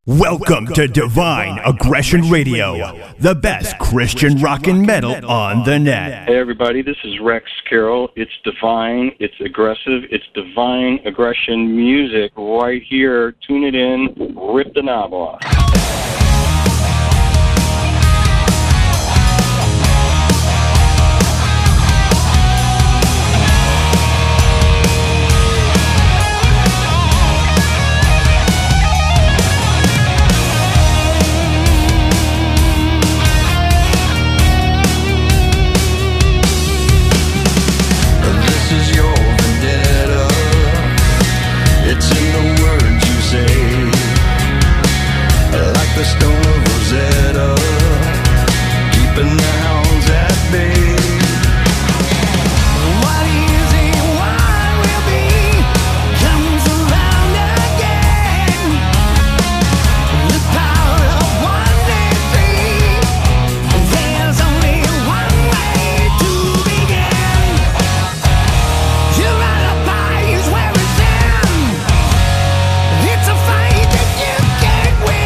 Welcome to Divine Aggression Radio, the best Christian rock and metal on the net. Hey everybody, this is Rex Carroll. It's divine, it's aggressive, it's divine aggression music right here. Tune it in, rip the knob off. The stone of Rosetta, keeping the hounds at bay. What is it, what will be, comes around again. The power of 1 and 3, there's only one way to begin. You're at a place where it's in. It's a fight that you can't win.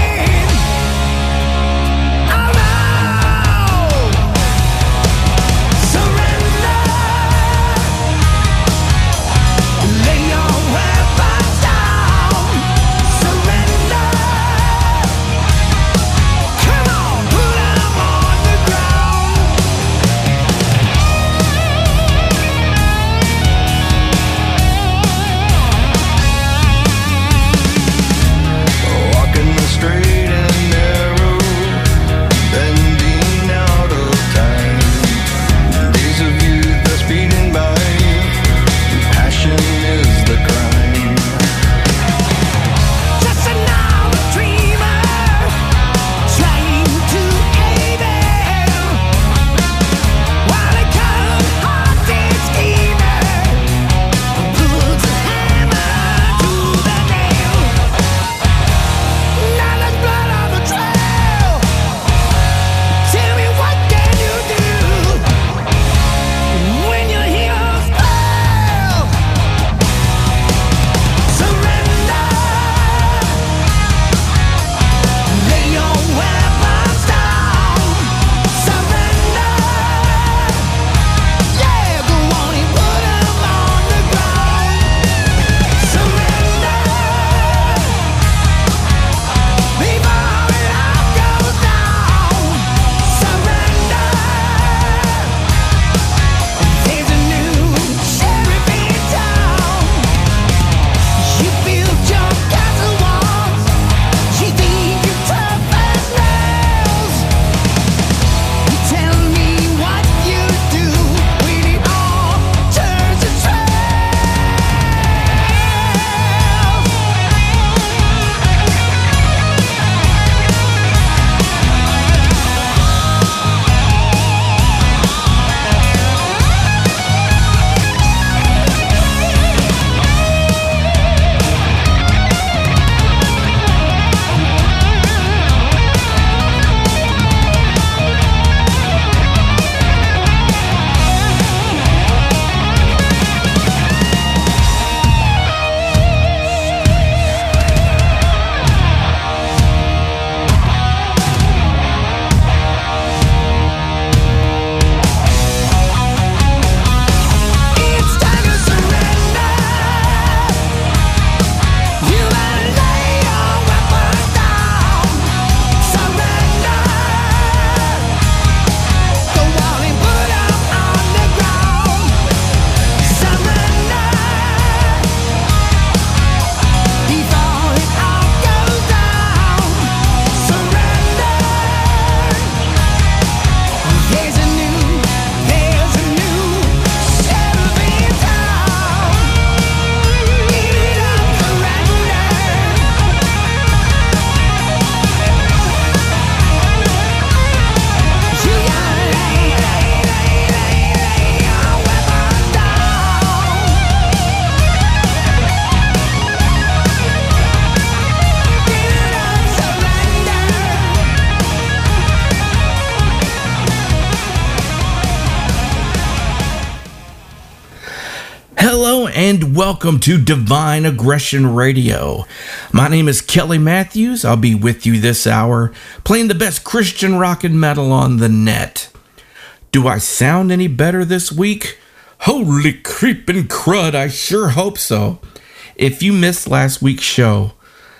and welcome to Divine Aggression Radio. My name is Kelly Matthews. I'll be with you this hour, playing the best Christian rock and metal on the net. Do I sound any better this week? Holy creepin' crud, I sure hope so. If you missed last week's show,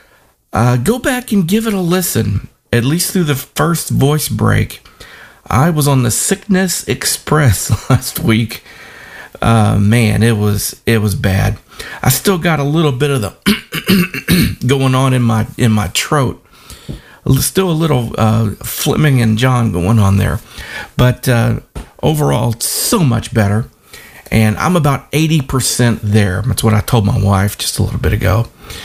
go back and give it a listen, at least through the first voice break. I was on the Sickness Express last week. Man, it was bad. I still got a little bit of the going on in my throat. Still a little Fleming and John going on there. But overall, so much better. And I'm about 80% there. That's what I told my wife just a little bit ago.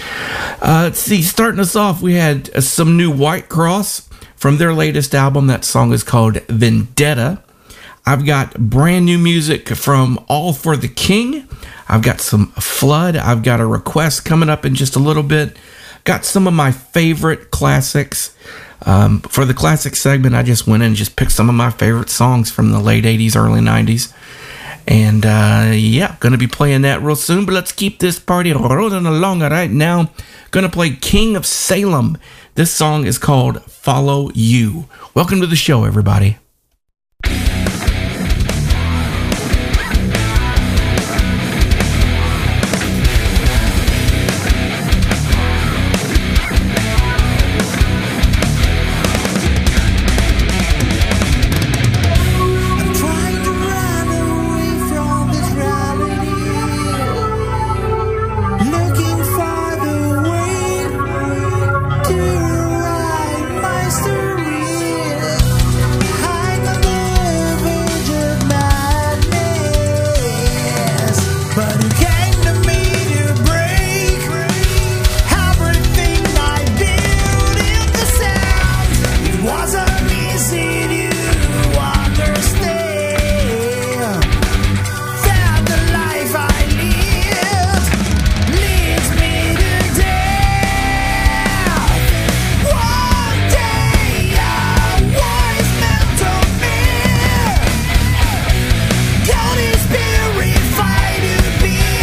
Let's see, starting us off, we had some new White Cross from their latest album. That song is called Vendetta. I've got brand new music from All for the King. I've got some Flood. I've got a request coming up in just a little bit. Got some of my favorite classics. For the classic segment, I just went in and just picked some of my favorite songs from the late 80s, early 90s. And going to be playing that real soon. But let's keep this party rolling along right now. Going to play King of Salem. This song is called Follow You. Welcome to the show, everybody. Spirit, fight to be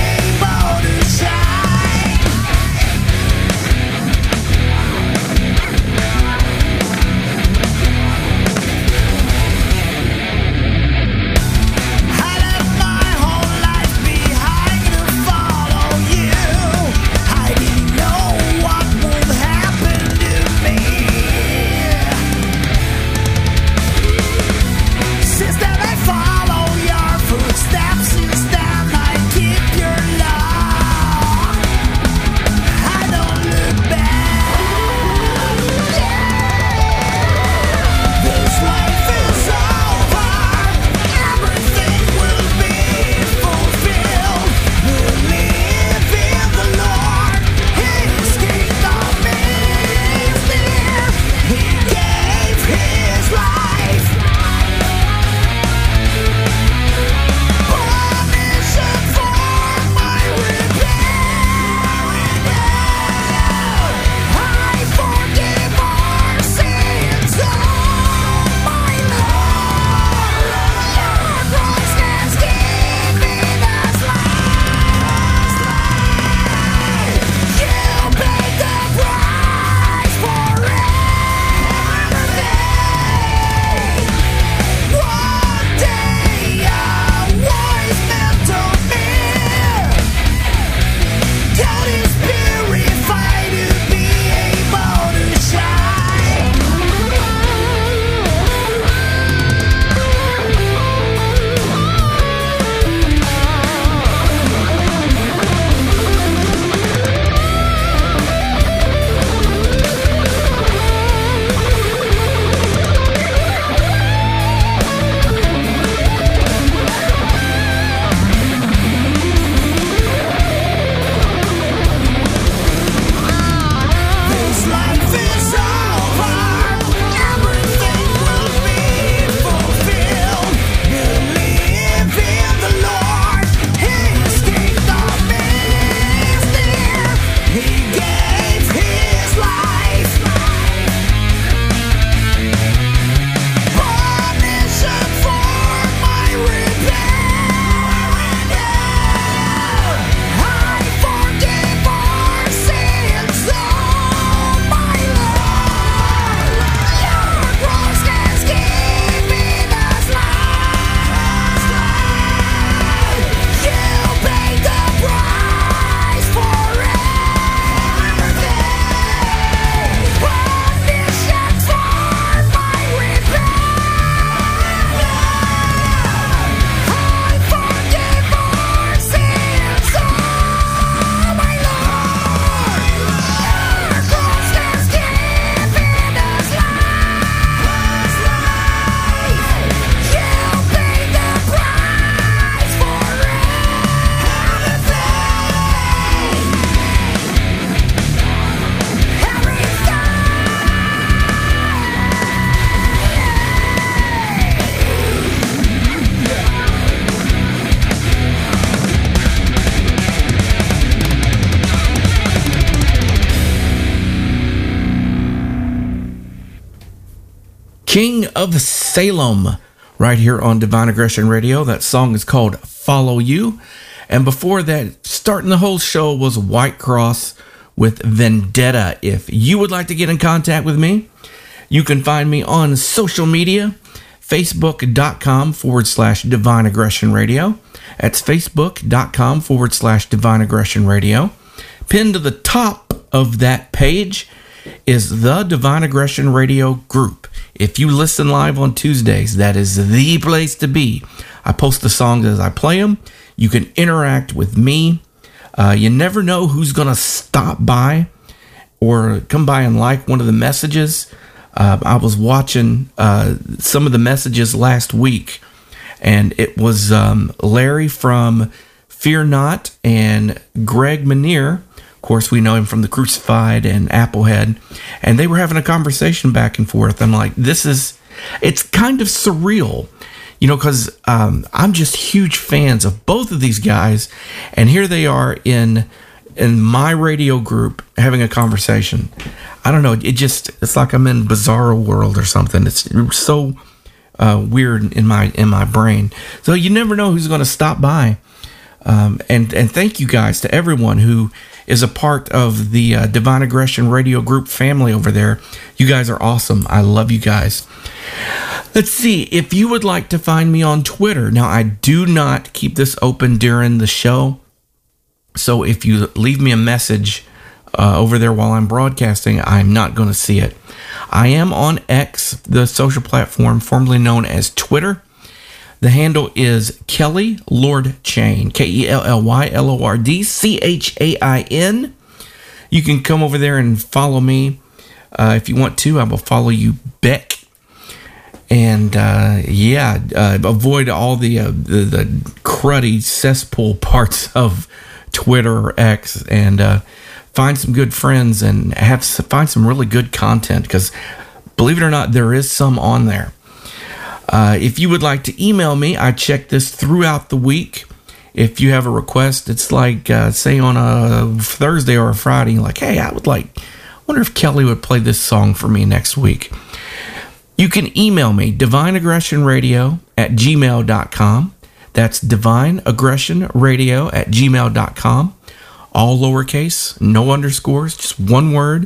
King of Salem, right here on Divine Aggression Radio. That song is called Follow You. And before that, starting the whole show was White Cross with Vendetta. If you would like to get in contact with me, you can find me on social media, facebook.com/Divine Aggression Radio. That's facebook.com/Divine Aggression Radio. Pinned to the top of that page is the Divine Aggression Radio group. If you listen live on Tuesdays, that is the place to be. I post the songs as I play them. You can interact with me. You never know who's going to stop by or come by and like one of the messages. I was watching some of the messages last week, and it was Larry from Fear Not and Greg Manier. Of course, we know him from The Crucified and Applehead, and they were having a conversation back and forth. I'm like, it's kind of surreal, because I'm just huge fans of both of these guys, and here they are in my radio group having a conversation. I don't know, it's like I'm in Bizarro World or something. It's so weird in my brain. So you never know who's going to stop by. And thank you guys to everyone who is a part of the Divine Aggression Radio Group family over there. You guys are awesome. I love you guys. Let's see, if you would like to find me on Twitter. Now, I do not keep this open during the show, so if you leave me a message over there while I'm broadcasting, I'm not going to see it. I am on X, the social platform formerly known as Twitter. The handle is Kelly Lord Chain, KELLYLORDCHAIN. You can come over there and follow me if you want to. I will follow you back. And avoid all the cruddy cesspool parts of Twitter or X, and find some good friends and find some really good content, because believe it or not, there is some on there. If you would like to email me, I check this throughout the week. If you have a request, it's like, say on a Thursday or a Friday, like, hey, I wonder if Kelly would play this song for me next week. You can email me, divineaggressionradio@gmail.com. That's divineaggressionradio@gmail.com. All lowercase, no underscores, just one word,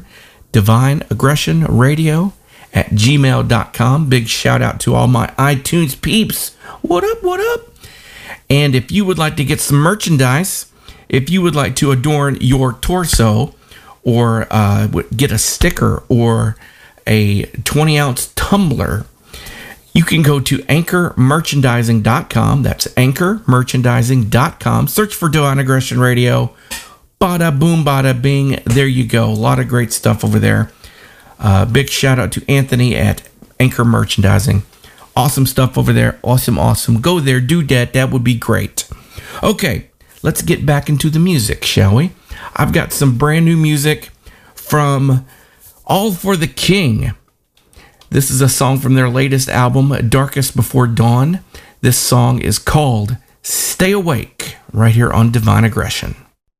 divineaggressionradio@gmail.com. Big shout out to all my iTunes peeps. What up, what up? And if you would like to get some merchandise, if you would like to adorn your torso, or get a sticker or a 20-ounce tumbler, you can go to anchormerchandising.com. That's anchormerchandising.com. Search for Divine Aggression Radio. Bada boom, bada bing. There you go. A lot of great stuff over there. Big shout out to Anthony at Anchor Merchandising. Awesome stuff over there. Awesome. Go there, do that. That would be great. Okay, let's get back into the music, shall we? I've got some brand new music from All for the King. This is a song from their latest album, Darkest Before Dawn. This song is called Stay Awake, right here on Divine Aggression.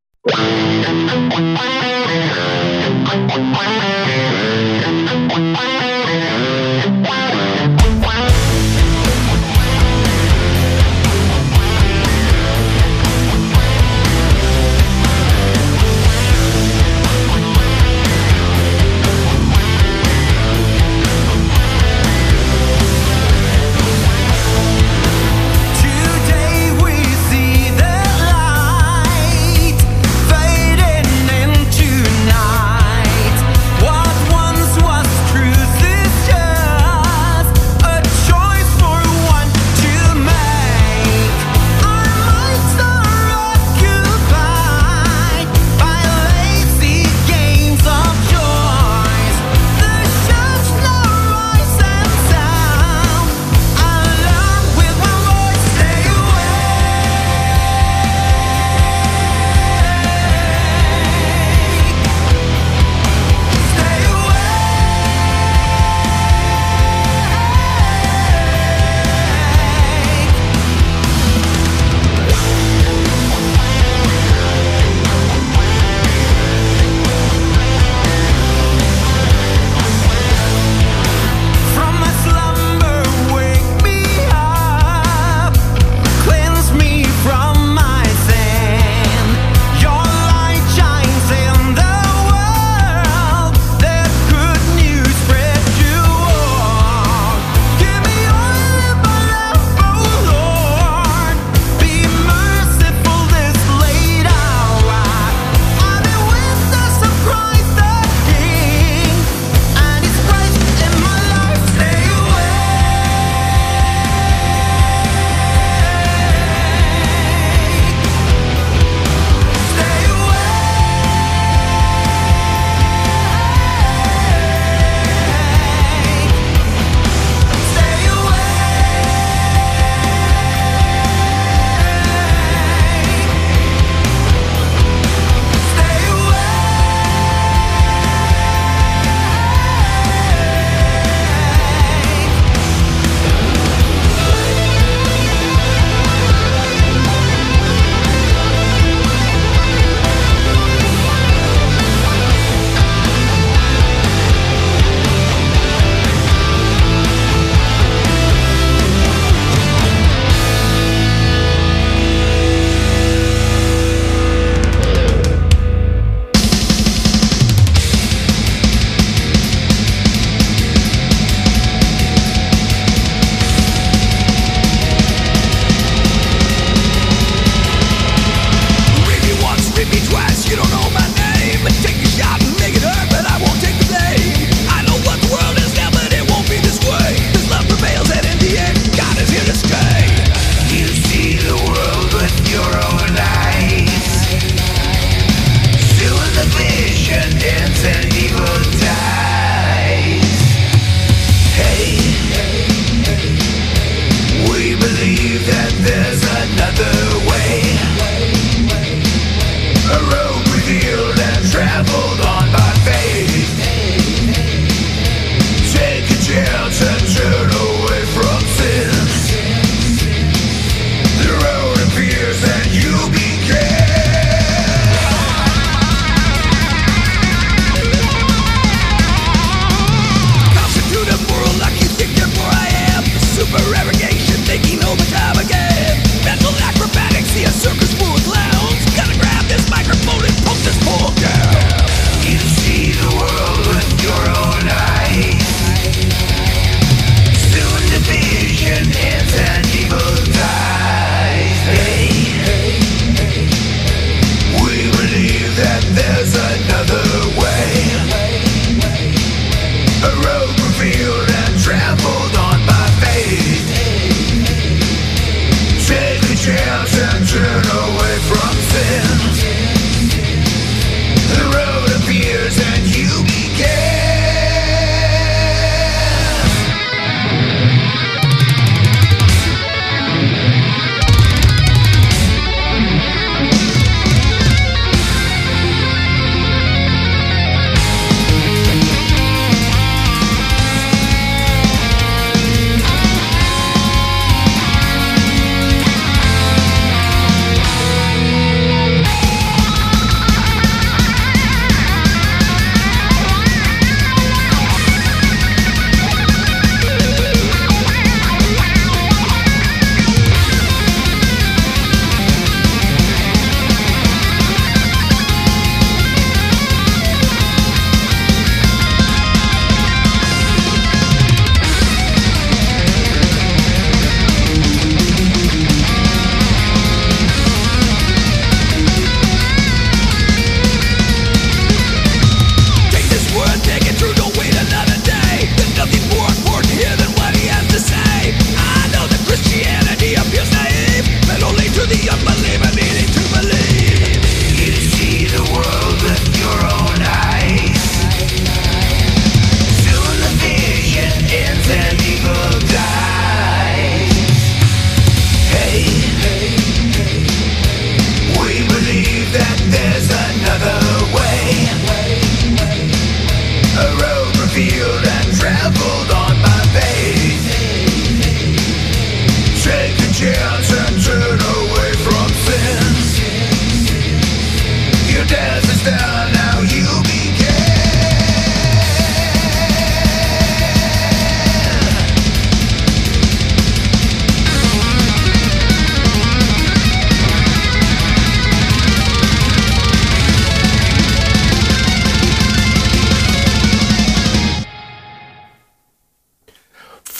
Today we see the light fading into night. What once was truth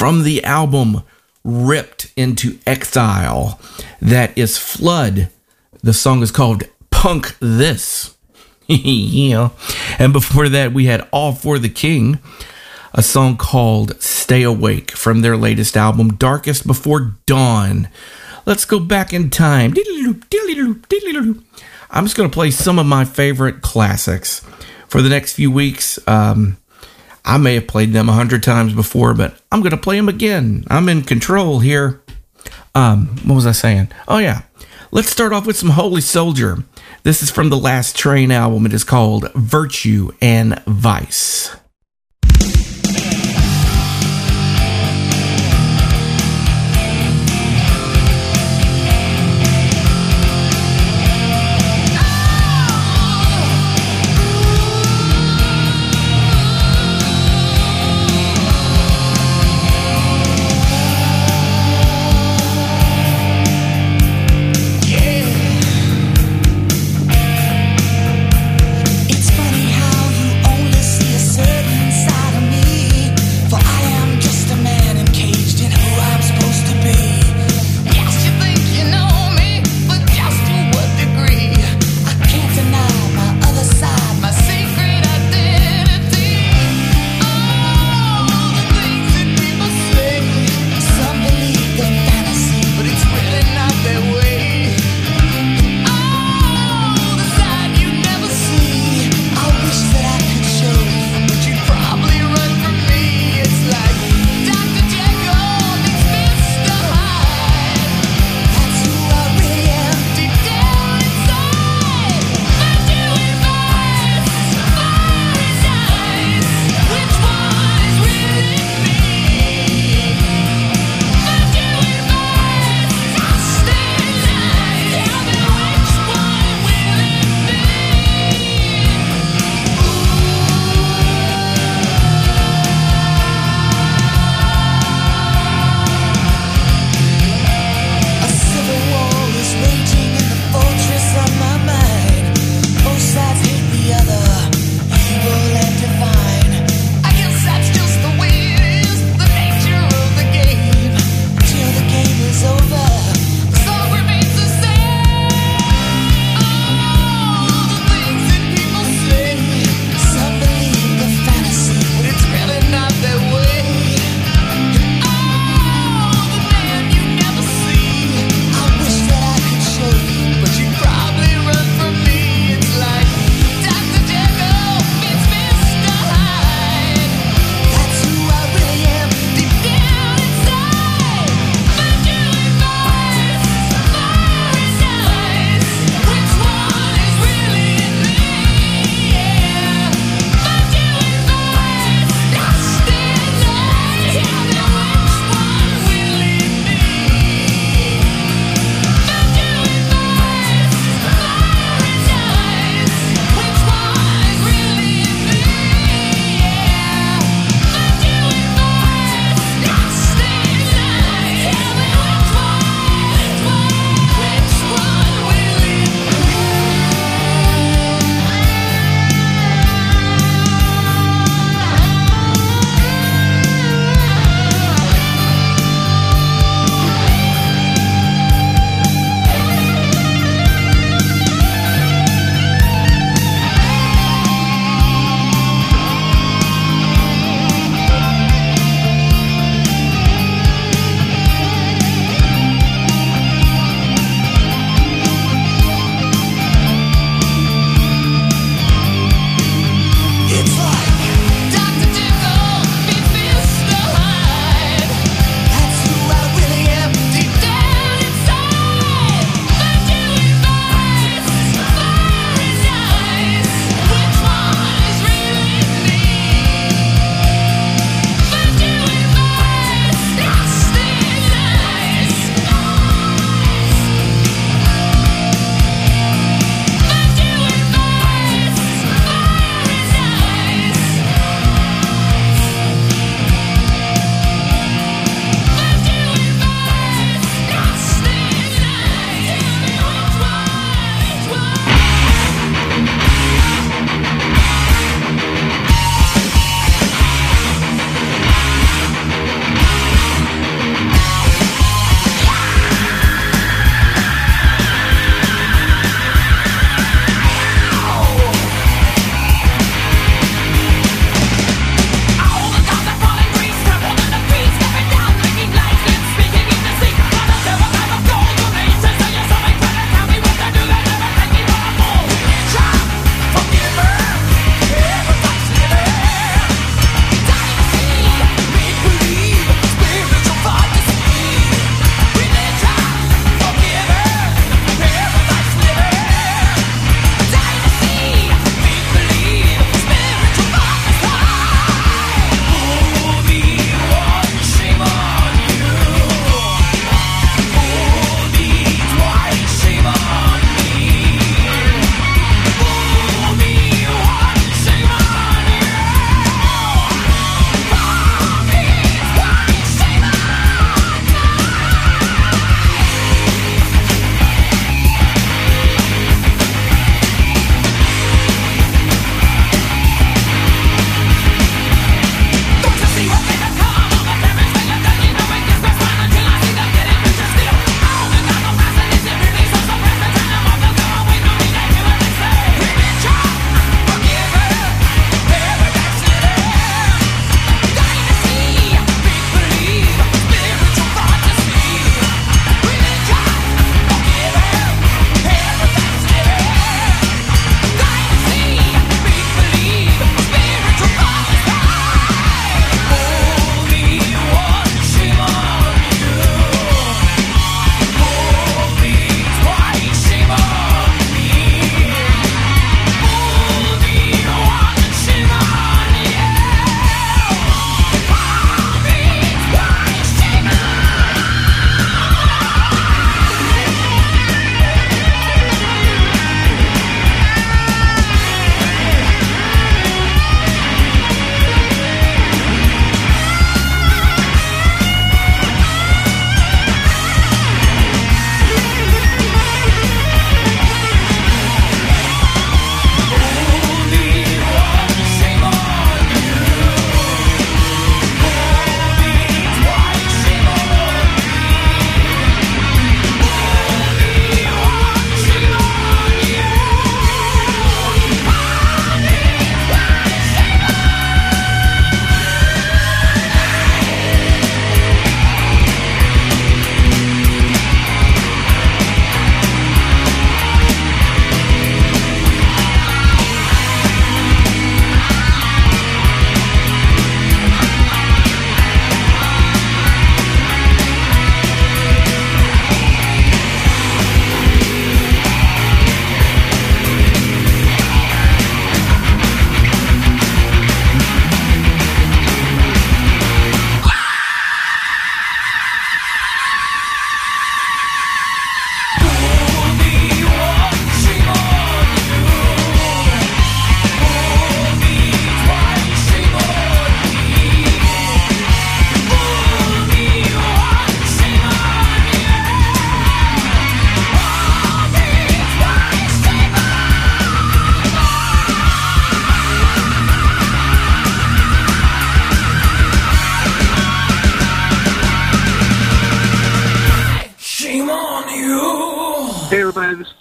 from the album Ripped into Exile. That is Flood. The song is called Punk This. Yeah. And before that, we had All for the King, a song called Stay Awake from their latest album, Darkest Before Dawn. Let's go back in time. I'm just going to play some of my favorite classics for the next few weeks. I may have played them 100 times before, but I'm going to play them again. I'm in control here. What was I saying? Oh, yeah. Let's start off with some Holy Soldier. This is from the Last Train album. It is called Virtue and Vice. It's funny how you only see a certain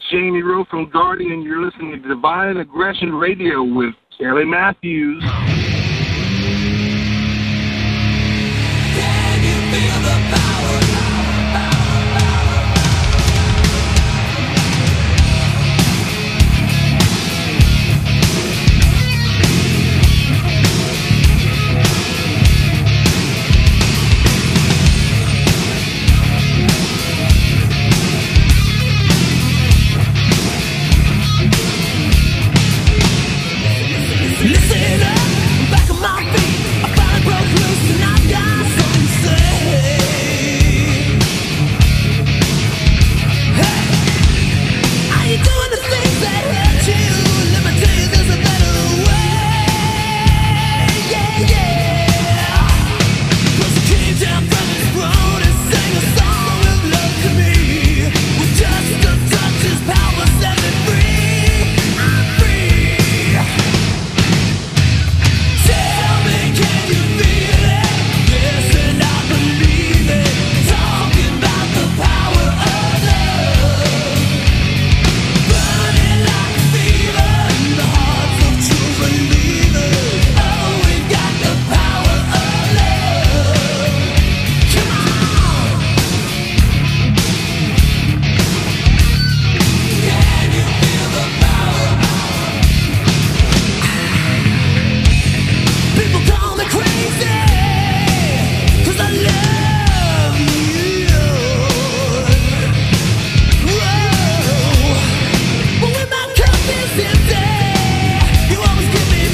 Jamie Rowe from Guardian. You're listening to Divine Aggression Radio with Kelly Matthews. Can you feel the power? Listen up, back on my feet. I finally broke loose and I've got something to say. Hey, are you doing the things that hurt you? Let me tell you, there's a better way. Yeah, yeah. Plus he came down from his throne and sang a song of love to me. With just a touch, his power set me free. I'm free. Tell me, can you feel it? Yes, and I believe it. Talking about the power of love, burning like a fever in the hearts of true believers. Oh, we've got the power of love. Come on. Can you feel the power? People call me crazy, 'cause I love you. Whoa. But when my cup is empty, you always give me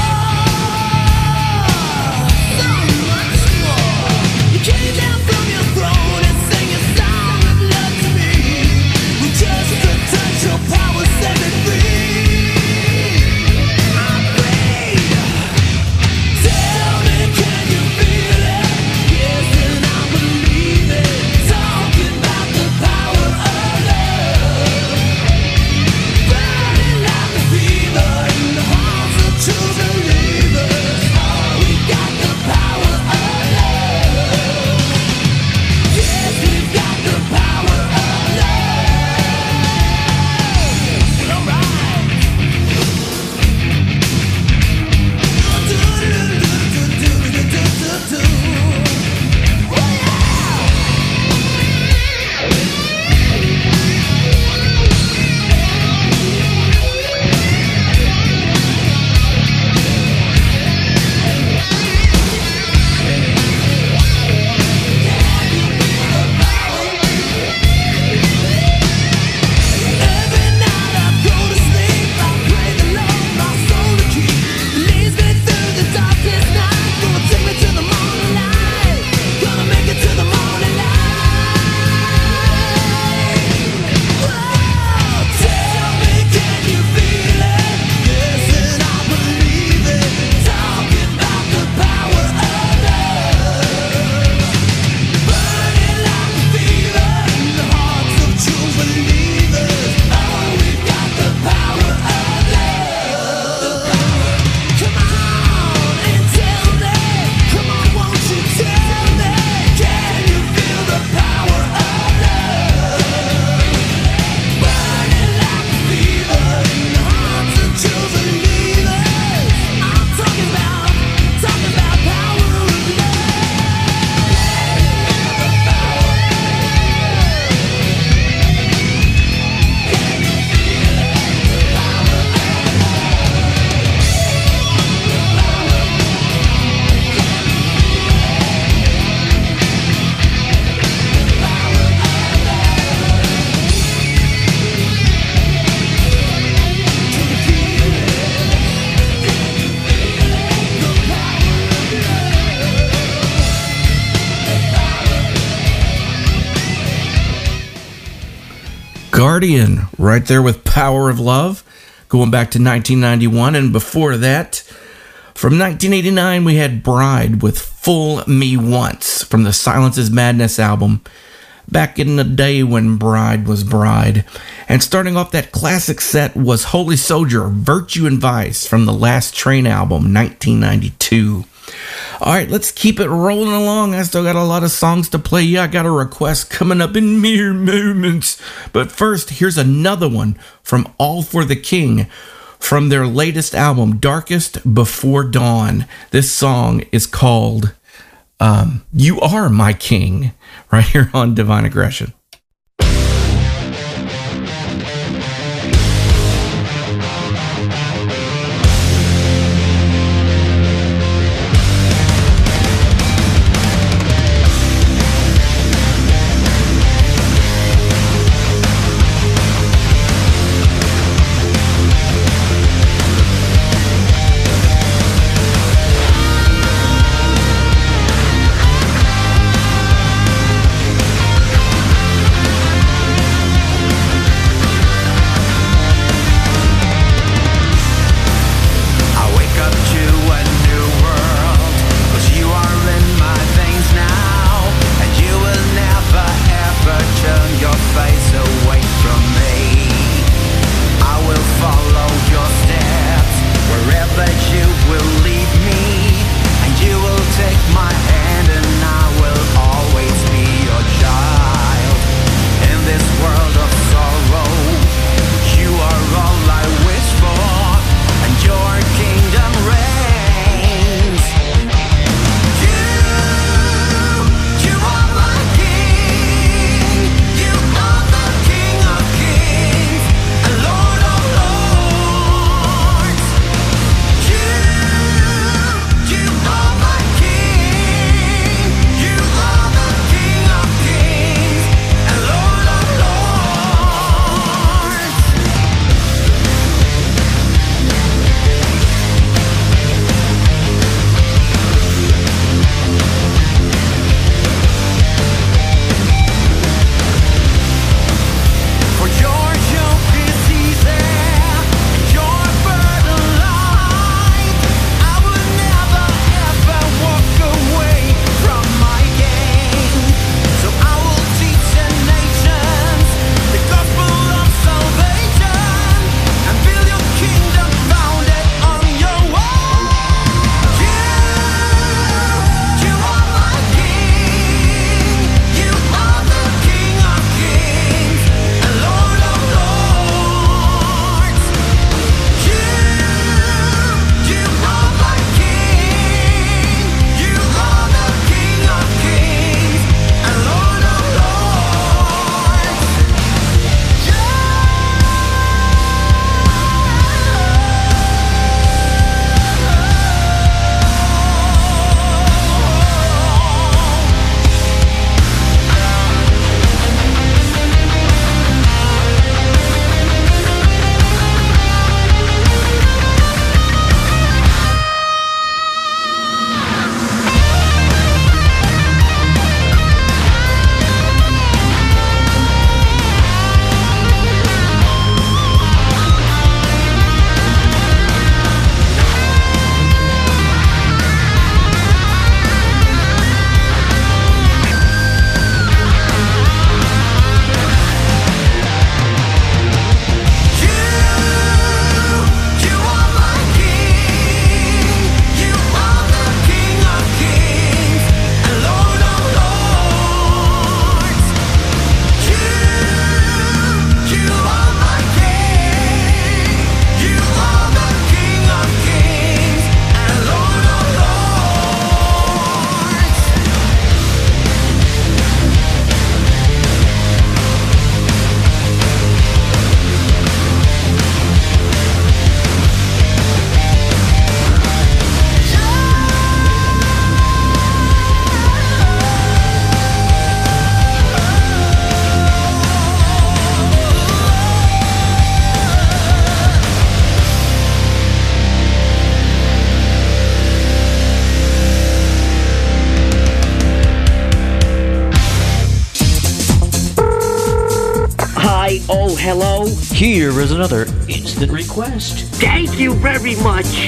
more, so much more. You came down from your throne and sang a song of love to me. With just a touch, your power set me free. I'm free. Tell me, can you feel it? Yes, and I believe it. Talking about the power of love, burning like a fever in the hearts of true believers. Oh, we've got the power of love. Yes, we've got the power of love. All right. Every night I go to sleep, I pray the Lord my soul to keep. Leads me through the darkest night, gonna take me to the morning light, gonna make it to the morning light. Whoa, tell me, can you feel it? Yes, and I believe it. Talking about the power of love, burning like a fever in the hearts of true believers. Oh, we've got the power of love. Come on and tell me, come on, won't you tell me? Can you feel the power of love, burning like a fever in the hearts of true believers? I'm talking about power of Guardian, right there with Power of Love, going back to 1991. And before that, from 1989, we had Bride with Fool Me Once from the Silence is Madness album, back in the day when Bride was Bride. And starting off that classic set was Holy Soldier, Virtue and Vice from the Last Train album, 1992. All right, let's keep it rolling along. I still got a lot of songs to play. Yeah, I got a request coming up in mere moments. But first, here's another one from All for the King from their latest album, Darkest Before Dawn. This song is called You Are My King, right here on Divine Aggression. Oh, hello? Here is another instant request. Thank you very much.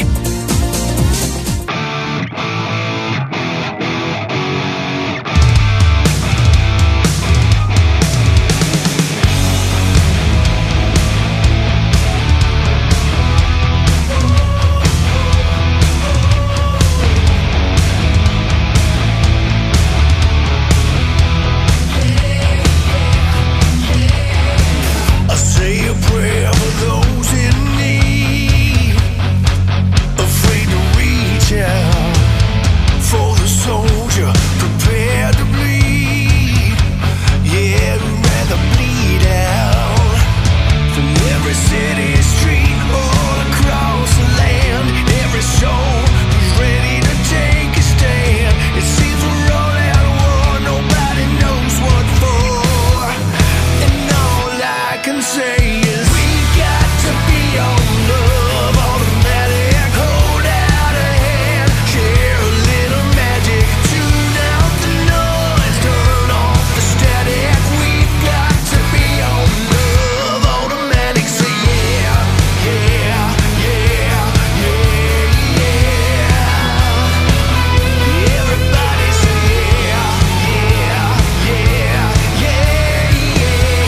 city street, all across the land. Every soul who's ready to take a stand. It seems we're all at war, nobody knows what for. And all I can say is we got to be on love, automatic, hold out a hand, share a little magic, tune out the noise, turn off the static. We got to be on love, automatic, say yeah, yeah, yeah, yeah, yeah. Everybody say yeah, yeah, yeah, yeah,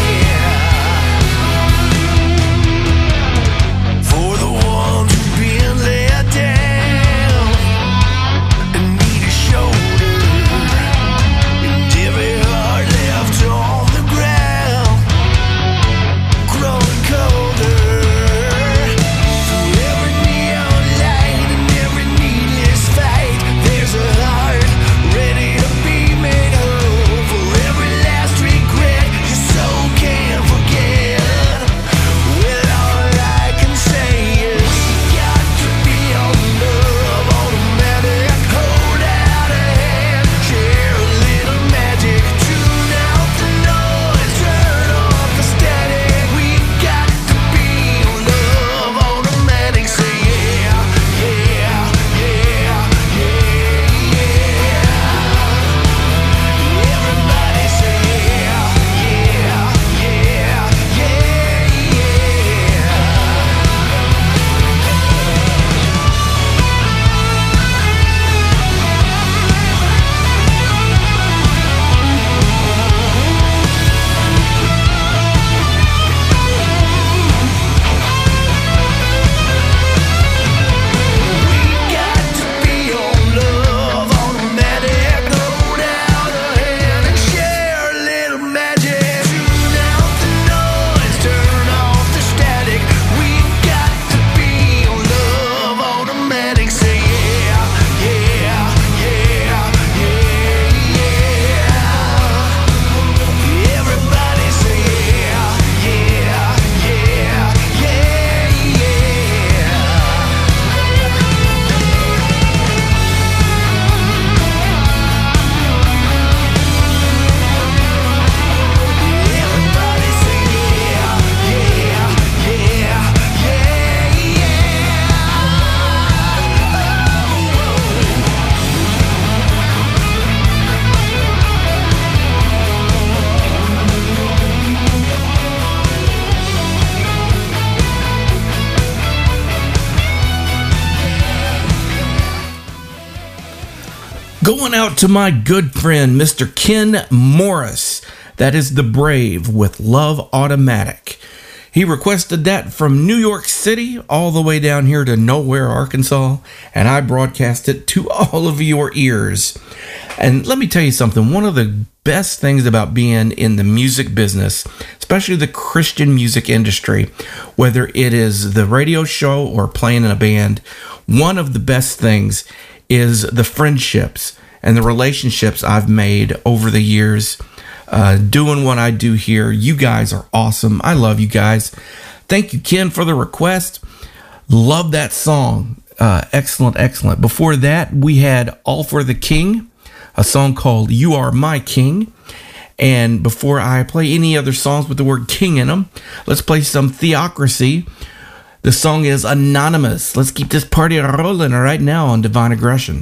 yeah. For the ones who've been let down and need a shoulder, and every heart left on the ground, growing colder. Through every neon light and every needless fight, there's a heart ready to be made whole. For every last regret your soul can't forget. Well, all I can say is we got to be on love, automatic, hold out a hand, share a little magic, tune out the noise, turn off the static. We got to be on love, automatic, say yeah, yeah, yeah, yeah, yeah. Everybody say yeah, yeah, yeah, yeah, yeah. We got to be on love, automatic, hold out a hand and share a little magic, tune out the noise, turn off the static. We got to be on love, automatic, say yeah, yeah, yeah, yeah, yeah. Everybody say yeah, yeah, yeah, yeah, yeah. Everybody say yeah, yeah, yeah, yeah, Going out to my good friend, Mr. Ken Morris. That is The Brave with Love Automatic. He requested that from New York City all the way down here to Nowhere, Arkansas, and I broadcast it to all of your ears. And let me tell you something, one of the best things about being in the music business, especially the Christian music industry, whether it is the radio show or playing in a band, one of the best things is the friendships and the relationships I've made over the years doing what I do here. You guys are awesome. I love you guys. Thank you, Ken, for the request. Love that song. Excellent, excellent. Before that, we had All for the King, a song called You Are My King. And before I play any other songs with the word king in them, let's play some Theocracy. The song is Anonymous. Let's keep this party rolling right now on Divine Aggression.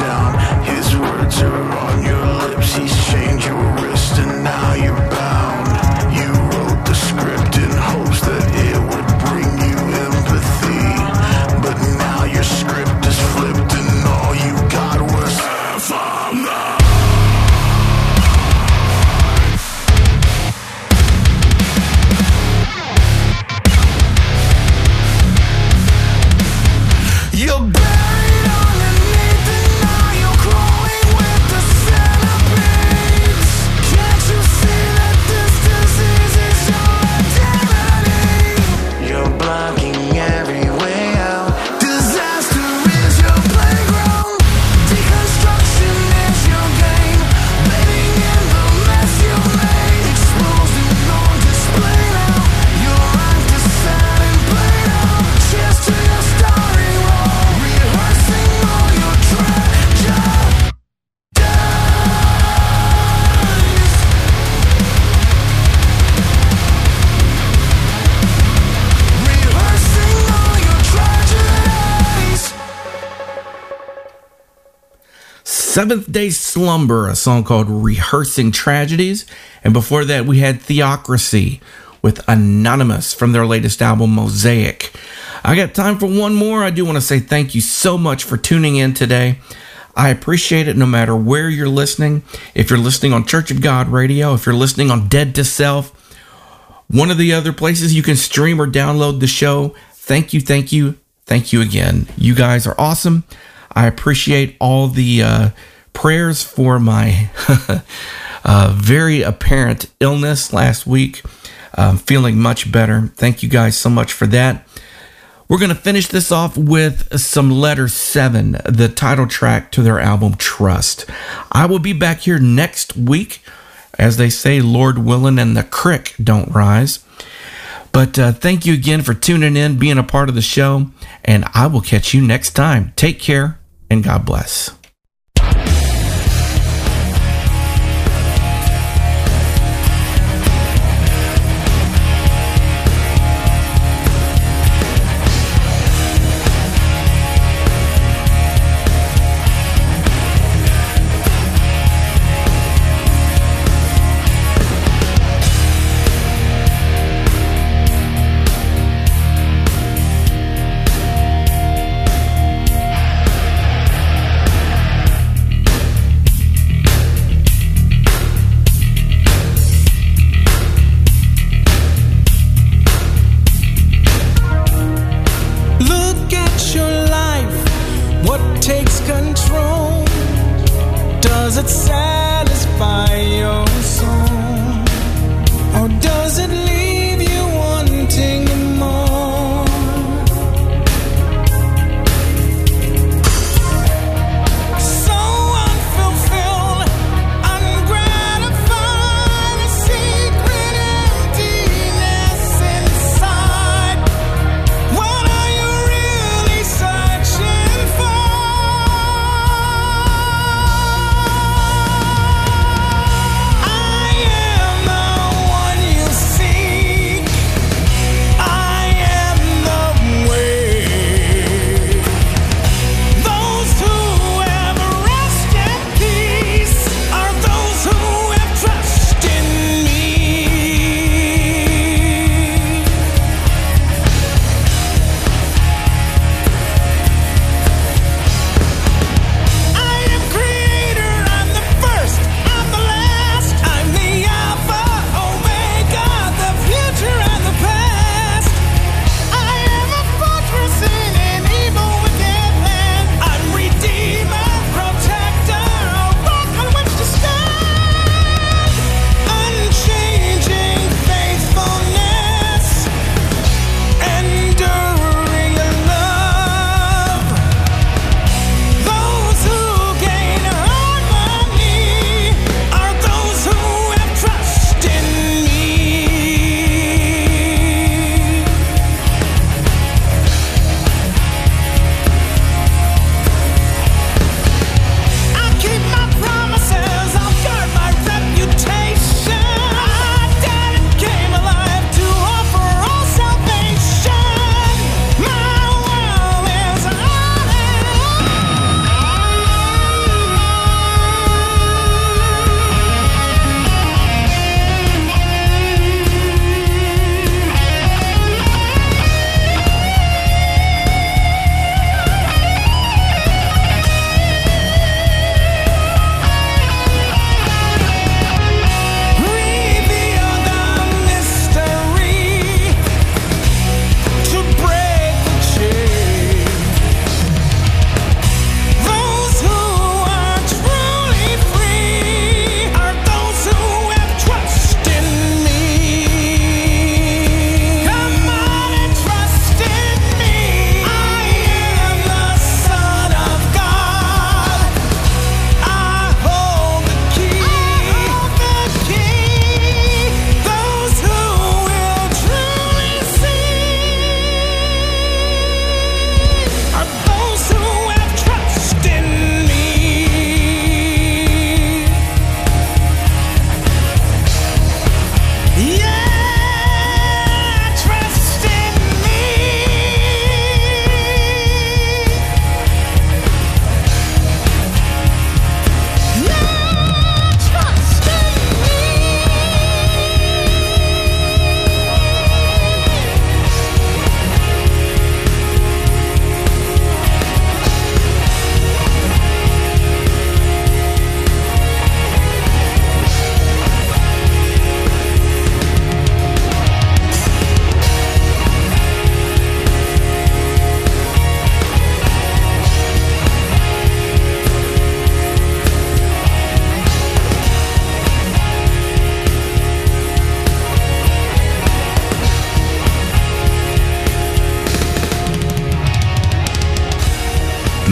down. His words are on your lips. He's chained your wrist and now you're bound. You wrote the script in hopes that it would bring you empathy, but now your script is flipped and all you got was F on the. You're buried underneath and now you're crawling with the centipedes. Can't you see that this disease is your identity? You're blocking every way out. Disaster is your playground. Deconstruction is your game. Living in the mess you made. Exposed and on display now. Your eyes to sad and played out. Cheers to your starring role. Rehearsing all your tragedies. Rehearsing all your tragedies. Seventh Day Slumber, a song called Rehearsing Tragedies. And before that, we had Theocracy with Anonymous from their latest album, Mosaic. I got time for one more. I do want to say thank you so much for tuning in today. I appreciate it no matter where you're listening. If you're listening on Church of God Radio, if you're listening on Dead to Self, one of the other places you can stream or download the show, thank you, thank you, thank you again. You guys are awesome. I appreciate all the prayers for my very apparent illness last week. I'm feeling much better. Thank you guys so much for that. We're going to finish this off with some Letter 7, the title track to their album Trust. I will be back here next week, as they say, Lord willing, and the crick don't rise. But thank you again for tuning in, being a part of the show, and I will catch you next time. Take care, and God bless. Look at your life. What takes control? Does it satisfy your soul? Or does it leave you wanting more? So unfulfilled, ungratified, a secret emptiness inside. What are you really searching for? I am the one you see.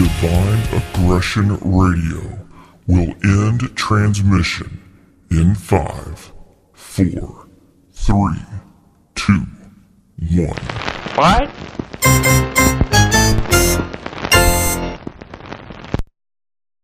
Divine Aggression Radio will end transmission in 5, 4, 3, 2, 1. What?